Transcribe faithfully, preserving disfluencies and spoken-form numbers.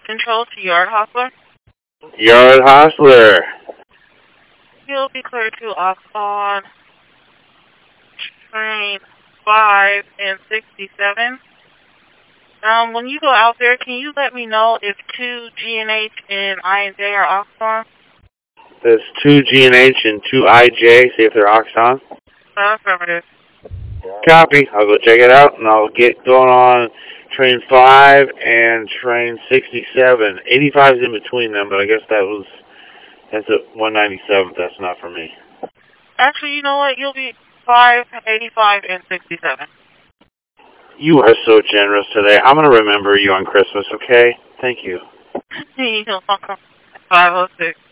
Control to Yard Hostler. Yard Hostler. You'll be cleared to Oxford train five and sixty-seven. Um, when you go out there, can you let me know if two G and H and I and J are Oxford? There's two G and H and two I J. See if they're Oxon. Affirmative. Copy. I'll go check it out, and I'll get going on train five and train sixty-seven. eighty-five is in between them, but I guess that was, that's at one ninety-seventh. That's not for me. Actually, you know what? You'll be five, eighty-five, and sixty-seven. You are so generous today. I'm going to remember you on Christmas, okay? Thank you. You're welcome. five oh six.